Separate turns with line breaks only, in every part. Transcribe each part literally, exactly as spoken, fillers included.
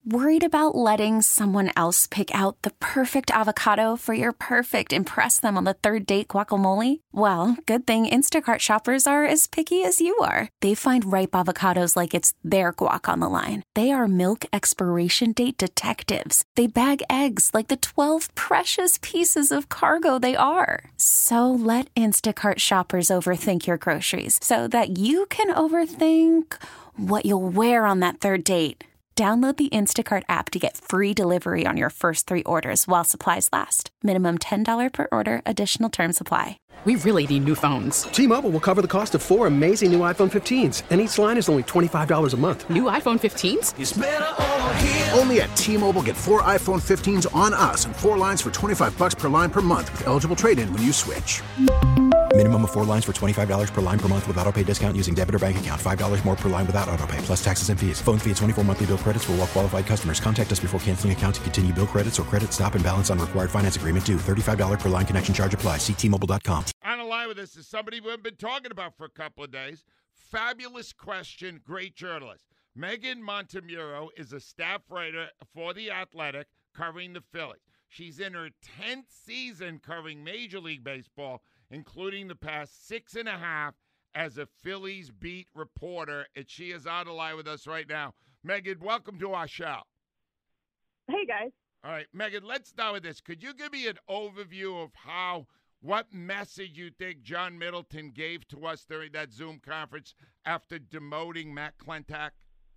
Worried about letting someone else pick out the perfect avocado for your perfect impress them on the third date guacamole? Well, good thing Instacart shoppers are as picky as you are. They find ripe avocados like it's their guac on the line. They are milk expiration date detectives. They bag eggs like the twelve precious pieces of cargo they are. So let Instacart shoppers overthink your groceries so that you can overthink what you'll wear on that third date. Download the Instacart app to get free delivery on your first three orders while supplies last. Minimum ten dollars per order. Additional terms apply.
We really need new phones.
T-Mobile will cover the cost of four amazing new iPhone fifteens, and each line is only twenty-five dollars a month.
New iPhone fifteens?
It's better over here.
Only at T-Mobile, get four iPhone fifteens on us and four lines for twenty-five dollars per line per month with eligible trade-in when you switch.
Minimum of four lines for twenty-five dollars per line per month with autopay discount using debit or bank account. five dollars more per line without autopay, plus taxes and fees. Phone fee at twenty-four monthly bill credits for well-qualified customers. Contact us before canceling account to continue bill credits or credit stop and balance on required finance agreement due. thirty-five dollars per line connection charge applies. See T Mobile dot com.
On the line with us is somebody we've been talking about for a couple of days. Fabulous question, great journalist. Megan Montemuro is a staff writer for The Athletic covering the Phillies. She's in her tenth season covering Major League Baseball, including the past six and a half as a Phillies beat reporter, and she is on the line with us right now. Megan, welcome to our show.
Hey, guys.
All right, Megan, let's start with this. Could you give me an overview of how, what message you think John Middleton gave to us during that Zoom conference after demoting Matt Klentak?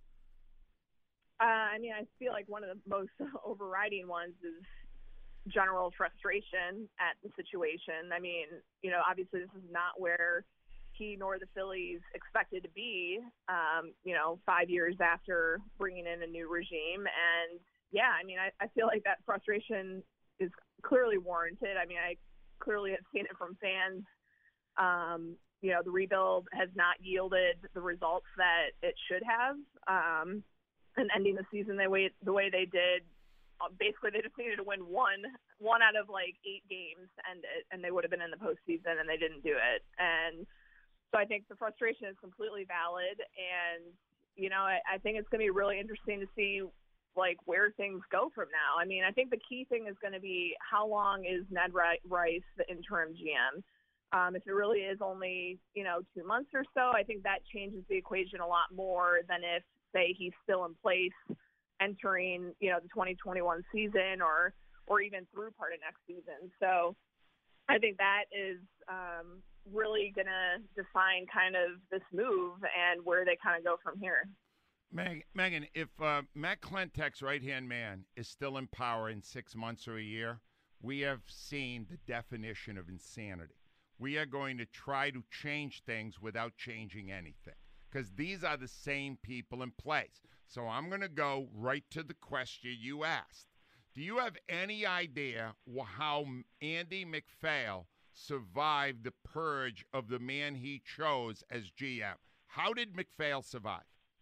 Uh, I mean, I feel like one of the most overriding ones is general frustration at the situation. I mean, you know, obviously this is not where he nor the Phillies expected to be, um, you know, five years after bringing in a new regime. And, yeah, I mean, I, I feel like that frustration is clearly warranted. I mean, I clearly have seen it from fans. Um, you know, the rebuild has not yielded the results that it should have. Um, and ending the season the way, the way they did, basically they just needed to win one one out of like eight games and it, and they would have been in the postseason, and they didn't do it. And so I think the frustration is completely valid, and you know I, I think it's going to be really interesting to see like where things go from now. I mean, I think the key thing is going to be how long is Ned Rice the interim G M. Um, if it really is only you know two months or so, I think that changes the equation a lot more than if say he's still in place entering, you know, the twenty twenty-one season or or even through part of next season. So I think that is um, really going to define kind of this move and where they kind of go from here.
Meg, Megan, if uh, Matt Klentak's right-hand man is still in power in six months or a year, we have seen the definition of insanity. We are going to try to change things without changing anything because these are the same people in place. So I'm going to go right to the question you asked. Do you have any idea how Andy MacPhail survived the purge of the man he chose as G M? How did MacPhail survive?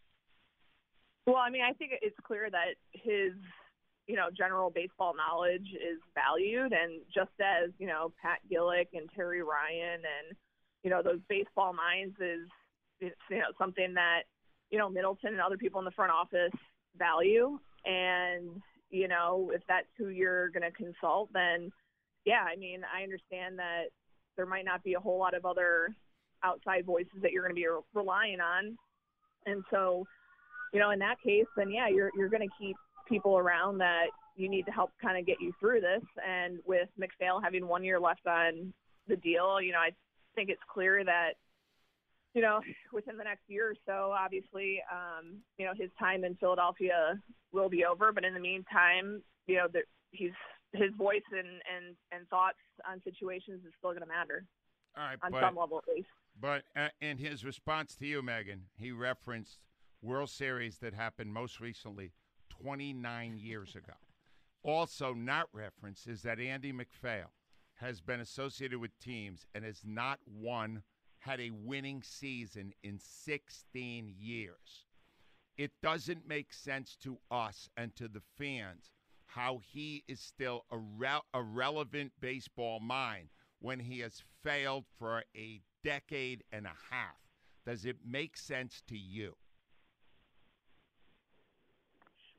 Well, I mean, I think it's clear that his, you know, general baseball knowledge is valued. And just as, you know, Pat Gillick and Terry Ryan and, you know, those baseball minds is, it's, you know, something that, you know, Middleton and other people in the front office value. And, you know, if that's who you're going to consult, then, yeah, I mean, I understand that there might not be a whole lot of other outside voices that you're going to be re- relying on. And so, you know, in that case, then, yeah, you're you're going to keep people around that you need to help kind of get you through this. And with MacPhail having one year left on the deal, you know, I think it's clear that, you know, within the next year or so, obviously, um, you know, his time in Philadelphia will be over. But in the meantime, you know, the, he's his voice and, and, and thoughts on situations is still going to matter.
All right,
on
but,
some level at least.
But uh, in his response to you, Megan, he referenced World Series that happened most recently twenty-nine years ago. Also not referenced is that Andy MacPhail has been associated with teams and has not won, had a winning season in sixteen years. It doesn't make sense to us and to the fans how he is still a, re- a relevant baseball mind when he has failed for a decade and a half. Does it make sense to you?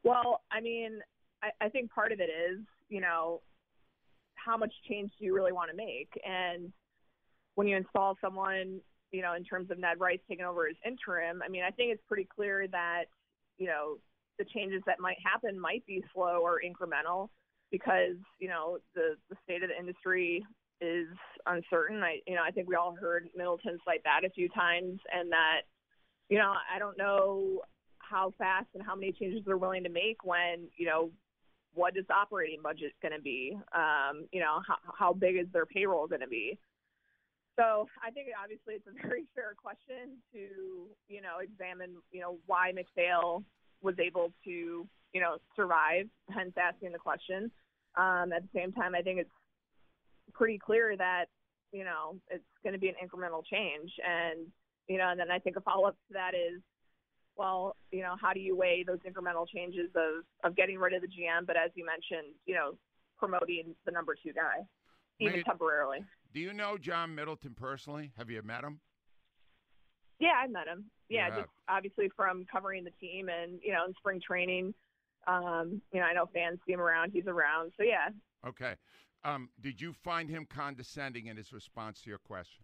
Well, I mean, I, I think part of it is, you know, how much change do you really want to make? And when you install someone, you know, in terms of Ned Rice taking over as interim, I mean, I think it's pretty clear that, you know, the changes that might happen might be slow or incremental because, you know, the, the state of the industry is uncertain. I, you know, I think we all heard Middleton cite that a few times, and that, you know, I don't know how fast and how many changes they're willing to make when, you know, what is the operating budget going to be? Um, you know, how, how big is their payroll going to be? So I think obviously it's a very fair question to, you know, examine, you know, why McPhail was able to, you know, survive, hence asking the question. Um, at the same time, I think it's pretty clear that, you know, it's going to be an incremental change. And, you know, and then I think a follow-up to that is, well, you know, how do you weigh those incremental changes of, of getting rid of the G M, but as you mentioned, you know, promoting the number two guy, even
Wait,
temporarily.
Do you know John Middleton personally? Have you met him?
Yeah, I met him. Yeah,
You
just obviously from covering the team and, you know, in spring training. Um, you know, I know fans see him around. He's around. So, yeah.
Okay. Um, did you find him condescending in his response to your question?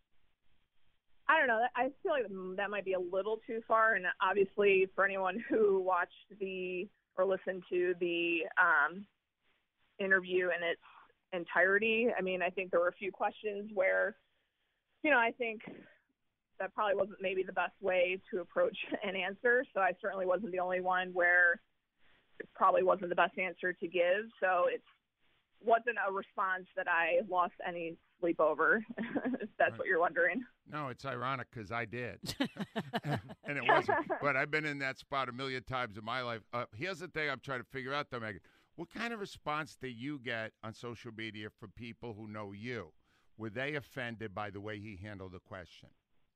I don't know. I feel like that might be a little too far. And obviously for anyone who watched the or listened to the um, interview in its entirety, I mean, I think there were a few questions where, you know, I think that probably wasn't maybe the best way to approach an answer. So I certainly wasn't the only one where it probably wasn't the best answer to give. So it wasn't a response that I lost any sleep over, if that's
Right.
what you're wondering.
No, it's ironic because I did. And it wasn't. But I've been in that spot a million times in my life. Uh, here's the thing I'm trying to figure out, though, Megan. What kind of response do you get on social media from people who know you? Were they offended by the way he handled the question?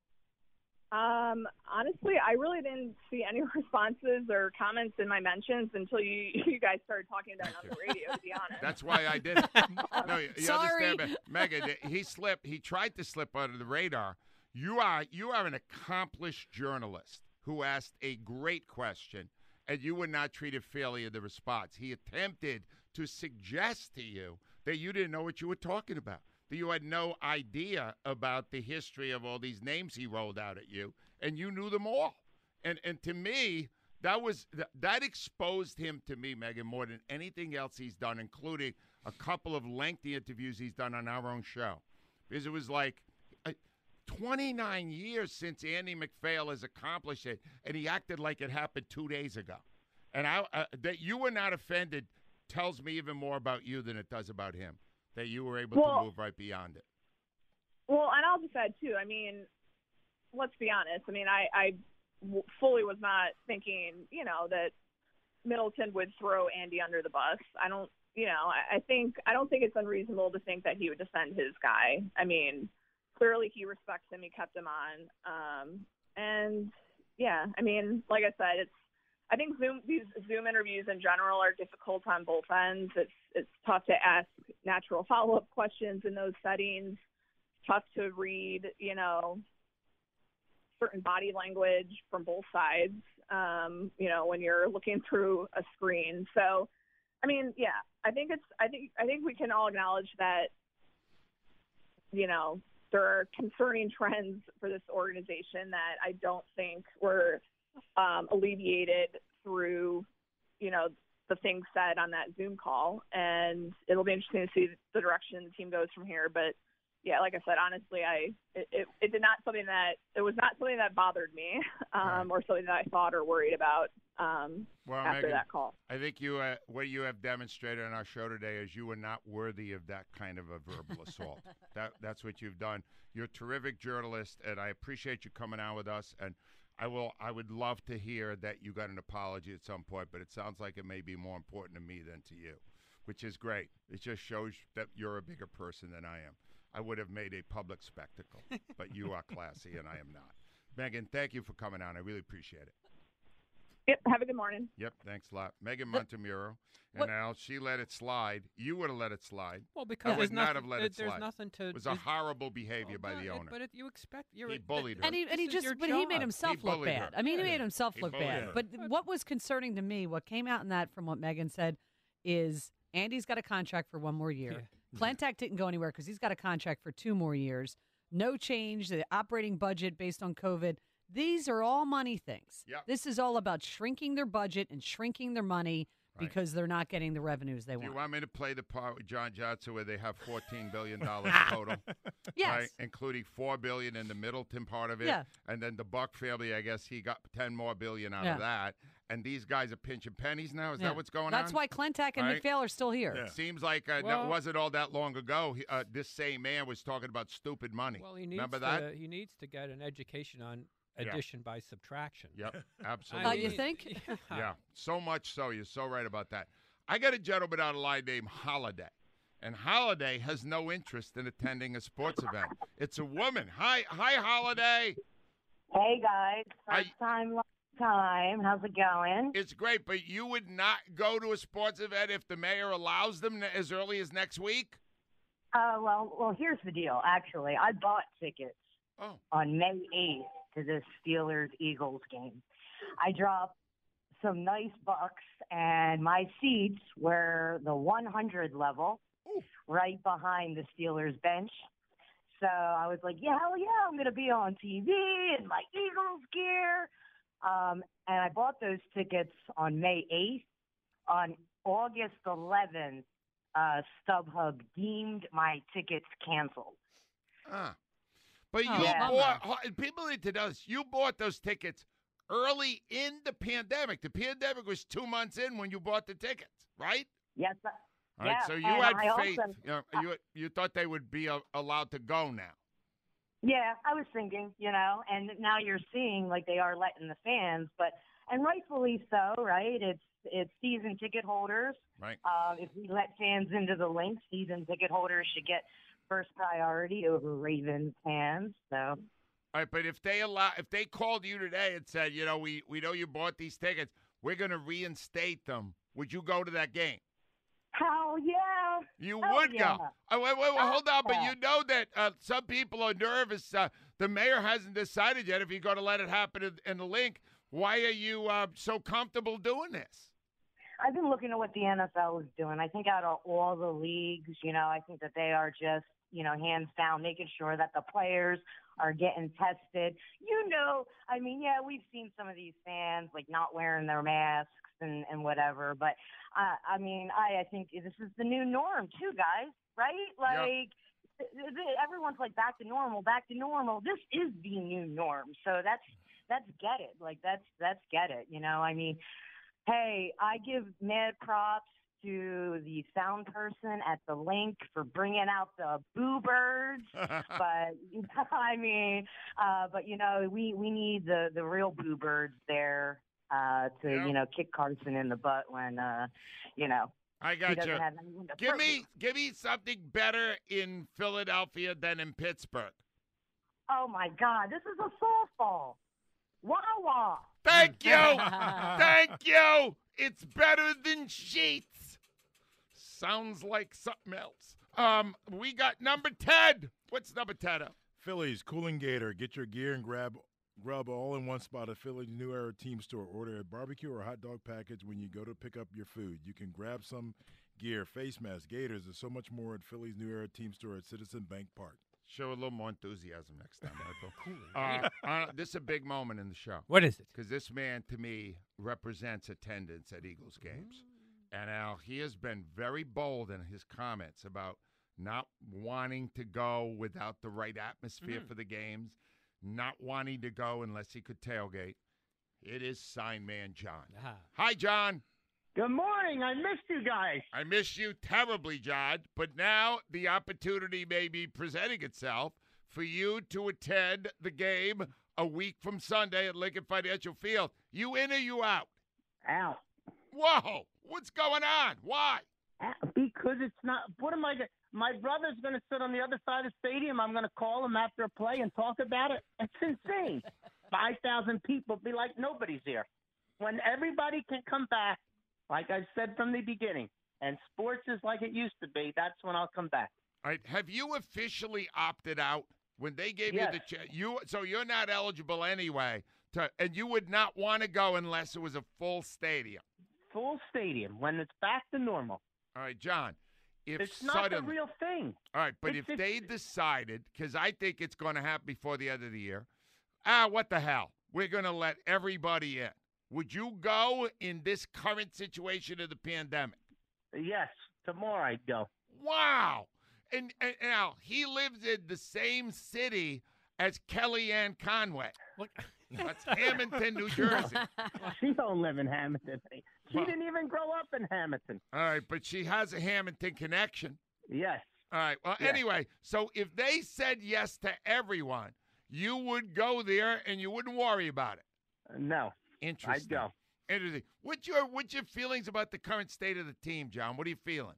Um, honestly, I really didn't see any responses or comments in my mentions until you, you guys started talking about it on the radio, to be honest.
That's why I did it. No, you, you
Sorry.
understand, Megan, he slipped. He tried to slip under the radar. You are you are an accomplished journalist who asked a great question, and you were not treated fairly in the response. He attempted to suggest to you that you didn't know what you were talking about, that you had no idea about the history of all these names he rolled out at you, and you knew them all. And and to me, that was that exposed him to me, Megan, more than anything else he's done, including a couple of lengthy interviews he's done on our own show. Because it was like uh, twenty-nine years since Andy McPhail has accomplished it, and he acted like it happened two days ago. And I, uh, that you were not offended tells me even more about you than it does about him, that you were able
Well,
to move right beyond it.
Well, and I'll just add, too, I mean, let's be honest. I mean, I, I w- fully was not thinking, you know, that Middleton would throw Andy under the bus. I don't, you know, I, I think, I don't think it's unreasonable to think that he would defend his guy. I mean, clearly he respects him. He kept him on. Um, and, yeah, I mean, like I said, it's, I think Zoom, these Zoom interviews in general are difficult on both ends. It's it's tough to ask natural follow-up questions in those settings. Tough to read, you know, certain body language from both sides, um, you know, when you're looking through a screen. So, I mean, yeah, I think it's, I think, I think we can all acknowledge that, you know, there are concerning trends for this organization that I don't think were um, alleviated through, you know, the things said on that Zoom call. And it'll be interesting to see the direction the team goes from here. But yeah, like I said, honestly, I it, it, it did not something that it was not something that bothered me um,
Right.
or something that I thought or worried about um,
Well,
after
Megan,
that call.
I think you, uh, what you have demonstrated on our show today is you are not worthy of that kind of a verbal assault. That that's what you've done. You're a terrific journalist, and I appreciate you coming on with us. And I will, I would love to hear that you got an apology at some point, but it sounds like it may be more important to me than to you, which is great. It just shows that you're a bigger person than I am. I would have made a public spectacle, but you are classy, and I am not. Megan, thank you for coming on. I really appreciate it.
Yep. Have a good morning.
Yep, thanks a lot. Megan
The-
Montemurro. And
what-
now she let it slide. You would have let it slide.
Well, because
I
there's
would not
nothing,
have let
there-
it
there's
slide.
nothing to.
It was a
it's-
horrible behavior by
well,
the
it-
owner.
But it, you expect you're
He bullied her.
And he, and he
This is
just,
your
but he made
job.
himself
He
look
bullied
bad.
her.
I mean, he
Yeah.
made himself
He
look
bullied
bad.
her.
But what was concerning to me, what came out in that from what Megan said, is Andy's got a contract for one more year.
Yeah.
Clantac didn't go anywhere because he's got a contract for two more years. No change, the operating budget based on COVID. These are all money things.
Yep.
This is all about shrinking their budget and shrinking their money
Right.
because they're not getting the revenues they
Do you
want.
want me to play the part with John Johnson where they have fourteen billion dollars total?
Yes.
Right? Including four billion dollars in the Middleton part of it.
Yeah.
And then the Buck family, I guess he got ten more billion out
Yeah.
of that. And these guys are pinching pennies now? Is
Yeah.
that what's going
That's
on?
why Clantac and
Right.
McPhail are still here.
Yeah.
Seems like uh,
Well-
it wasn't all that long ago. He, uh, this same man was talking about stupid money.
Well, he needs
Remember
to,
that?
He needs to get an education on
Yeah.
addition by subtraction.
Yep,
I
absolutely.
Uh, you
mean,
think?
Yeah.
Yeah, so much so. You're so right about that. I got a gentleman on the line named Holiday, and Holiday has no interest in attending a sports event. It's a woman. Hi, hi, Holiday.
Hey guys,
I-
first time, long time. How's it going?
It's great, but you would not go to a sports event if the mayor allows them as early as next week?
Uh, well, well, here's the deal. Actually, I bought tickets
Oh,
on May eighth to this Steelers Eagles game. I dropped some nice bucks, and my seats were the one hundred level,
Ooh.
right behind the Steelers bench. So I was like, yeah, hell yeah, I'm going to be on T V in my Eagles gear. Um, and I bought those tickets on May eighth. On August eleventh, uh, StubHub deemed my tickets canceled.
ah. But you
Oh,
Yeah.
bought, ho- people need to know this. You bought those tickets early in the pandemic. The pandemic was two months in when you bought the tickets, right?
Yes, I-
All right,
Yeah,
so you
and
had
I
faith.
also-
you, know, you you thought they would be uh, allowed to go now.
yeah, I was thinking, you know, and now you're seeing like they are letting the fans, but and rightfully so, right? It's it's season ticket holders.
Right.
Uh, if we let fans into the link, season ticket holders should get first priority over Ravens fans. So
All right, but if they allow, if they called you today and said, you know, we we know you bought these tickets, we're going to reinstate them. Would you go to that game?
hell yeah,
You
Hell
would
yeah.
go. Oh, wait, wait, wait, hold on. But
Yeah.
you know that uh, some people are nervous. Uh, the mayor hasn't decided yet if he's going to let it happen in, in the link. Why are you uh, so comfortable doing this?
I've been looking at what the N F L is doing. I think out of all the leagues, you know, I think that they are just, you know, hands down making sure that the players are getting tested. You know, I mean, yeah, we've seen some of these fans like not wearing their masks and, and whatever, but uh, I mean, I, I think this is the new norm too, guys, right? Like th- th- everyone's like back to normal, back to normal. This is the new norm. So that's, that's get it. Like that's, that's get it. You know, I mean, hey, I give mad props to the sound person at the link for bringing out the boo birds. But I mean, uh, but you know, we, we need the, the real boo birds there uh, to
Yeah.
you know kick Carson in the butt when uh, you know
I
he
got
doesn't
you.
have anyone to
Give
throw
me,
to.
give me something better in Philadelphia than in Pittsburgh.
Oh my God, this is a softball. Wah wah.
Thank you. Thank you. It's better than sheets. Sounds like something else. Um, we got number ten. What's number ten up?
Phillies Cooling Gator. Get your gear and grab grub all in one spot at Phillies New Era Team Store. Order a barbecue or hot dog package when you go to pick up your food. You can grab some gear, face masks, gators, and so much more at Phillies New Era Team Store at Citizen Bank Park.
Show a little more enthusiasm next time, Michael. uh, uh, this is a big moment in the show.
What is it?
Because this man, to me, represents attendance at Eagles games. And now he has been very bold in his comments about not wanting to go without the right atmosphere
Mhm.
for the games, not wanting to go unless he could tailgate. It is Sign Man John.
Ah.
Hi, John.
Good morning. I missed you guys.
I miss you terribly, John, but now the opportunity may be presenting itself for you to attend the game a week from Sunday at Lincoln Financial Field. You in or you out?
Out.
Whoa, what's going on? Why?
Because it's not. What am I going My brother's going to sit on the other side of the stadium. I'm going to call him after a play and talk about it. It's insane. five thousand people be like nobody's here. when everybody can come back, like I said from the beginning, and sports is like it used to be, that's when I'll come back.
All right. Have you officially opted out when they gave
Yes.
you the chance? You so you're not eligible anyway, to, and you would not want to go unless it was a full stadium.
Full stadium when it's back to normal.
All right, John. If
It's not
sudden,
the real thing.
all right, but
It's-
if
it's-
they decided, because I think it's going to happen before the end of the year, ah, what the hell? We're going to let everybody in. Would you go in this current situation of the pandemic?
Yes, tomorrow I'd go.
Wow. And, and now, he lives in the same city as Kellyanne Conway. That's Hamilton, New Jersey.
She don't live in Hamilton. She
Well-
didn't even grow up in Hamilton.
All right, but she has a Hamilton connection.
Yes.
All right. Well,
Yes.
anyway, so if they said yes to everyone, you would go there and you wouldn't worry about it.
No.
Interesting.
I'd go.
Interesting. What's your what's your feelings about the current state of the team, John? What are you feeling?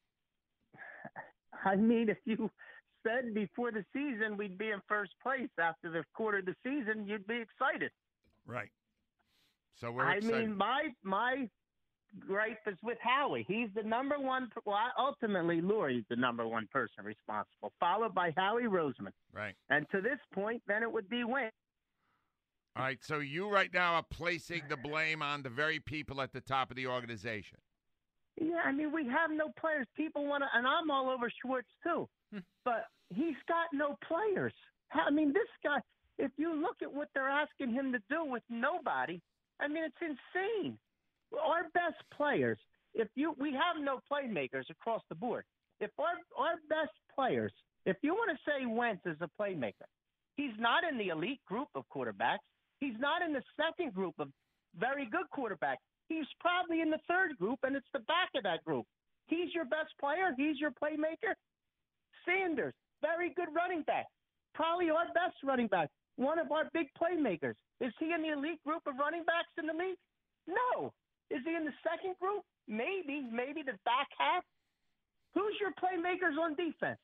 I mean, if you said before the season we'd be in first place after the quarter of the season, you'd be excited.
Right. So we're
I
excited.
mean, my my gripe is with Howie. He's the number one. Well, ultimately, Lurie's the number one person responsible, followed by Howie Roseman.
Right.
And to this point, then it would be Wayne.
All right. So you right now are placing the blame on the very people at the top of the organization.
Yeah, I mean, we have no players. People want to, and I'm all over Schwartz too, but he's got no players. I mean, this guy, if you look at what they're asking him to do with nobody, I mean, it's insane. Our best players, if you, we have no playmakers across the board. If our, our best players, if you want to say Wentz is a playmaker, he's not in the elite group of quarterbacks. He's not in the second group of very good quarterbacks. He's probably in the third group, and it's the back of that group. He's your best player. He's your playmaker. Sanders, very good running back. Probably our best running back. One of our big playmakers. Is he in the elite group of running backs in the league? No. Is he in the second group? Maybe. Maybe the back half. Who's your playmakers on defense?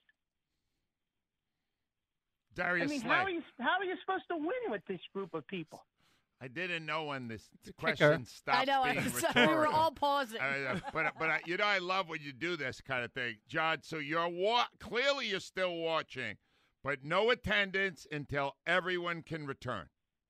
Darius
I mean,
Slay.
how are you how are you supposed to win with this group of people?
I didn't know when this
kicker.
question stopped
I know.
being
I-
rhetorical.
we were all pausing.
Uh, but but I, you know, I love when you do this kind of thing, John. So you're wa- clearly you're still watching, but no attendance until everyone can return.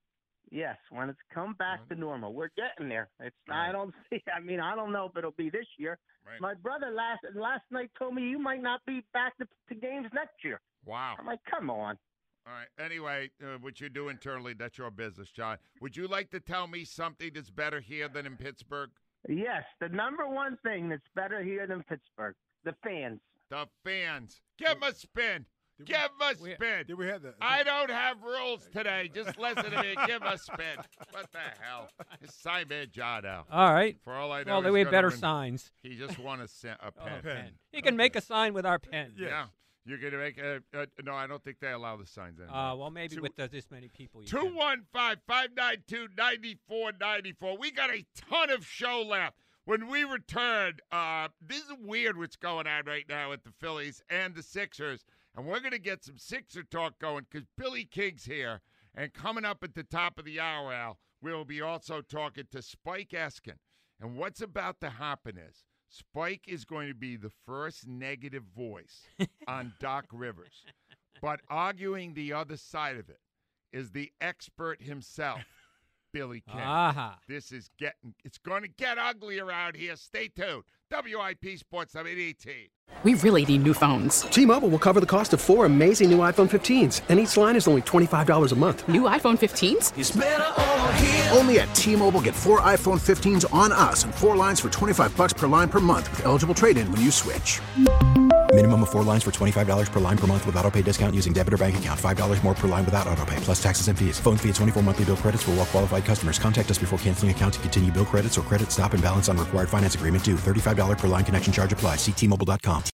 Yes, when it's come back to normal, we're getting there. It's I don't see. I mean, I don't know if it'll be this year.
Right.
My brother last last night told me you might not be back to, to games next year.
Wow.
I'm like, come on.
All right. Anyway, uh, what you do internally, that's your business, John. Would you like to tell me something that's better here than in Pittsburgh?
Yes, the number one thing that's better here than Pittsburgh, the fans.
The fans. Give them a spin. Give them a spin.
Did we have that?
I don't have rules today. Just listen to me. Give a spin. What the hell? It's sign man John out.
All right.
For all I know,
Well,
he's
we have
gonna
better
win-
signs.
He just won a, sen- a pen.
pen. He can make a sign with our pen.
Yeah. You're going to make a, a. No, I don't think they allow the signs anymore.
Uh, well, maybe
Two-
with the, this many people. You
two
can.
one five, five nine two, nine four nine four. We got a ton of show left. When we return, uh, this is weird what's going on right now with the Phillies and the Sixers. And we're going to get some Sixer talk going because Billy King's here. And coming up at the top of the hour, Al, we'll be also talking to Spike Eskin. And what's about to happen is Spike is going to be the first negative voice on Doc Rivers. But arguing the other side of it is the expert himself, Billy King.
Aha.
This is getting, it's going to get ugly around here. Stay tuned. W I P Sports eight eighteen.
We really need new phones.
T-Mobile will cover the cost of four amazing new iPhone fifteens, and each line is only twenty-five dollars a month.
New iPhone fifteens?
It's better over here. Only at T-Mobile, get four iPhone fifteens on us and four lines for twenty-five bucks per line per month with eligible trade-in when you switch.
Minimum of four lines for twenty-five dollars per line per month with autopay discount using debit or bank account. five dollars more per line without autopay, plus taxes and fees. Phone fee at twenty-four monthly bill credits for well qualified customers. Contact us before canceling account to continue bill credits or credit stop and balance on required finance agreement due. thirty-five dollars per line connection charge applies. See T Mobile dot com.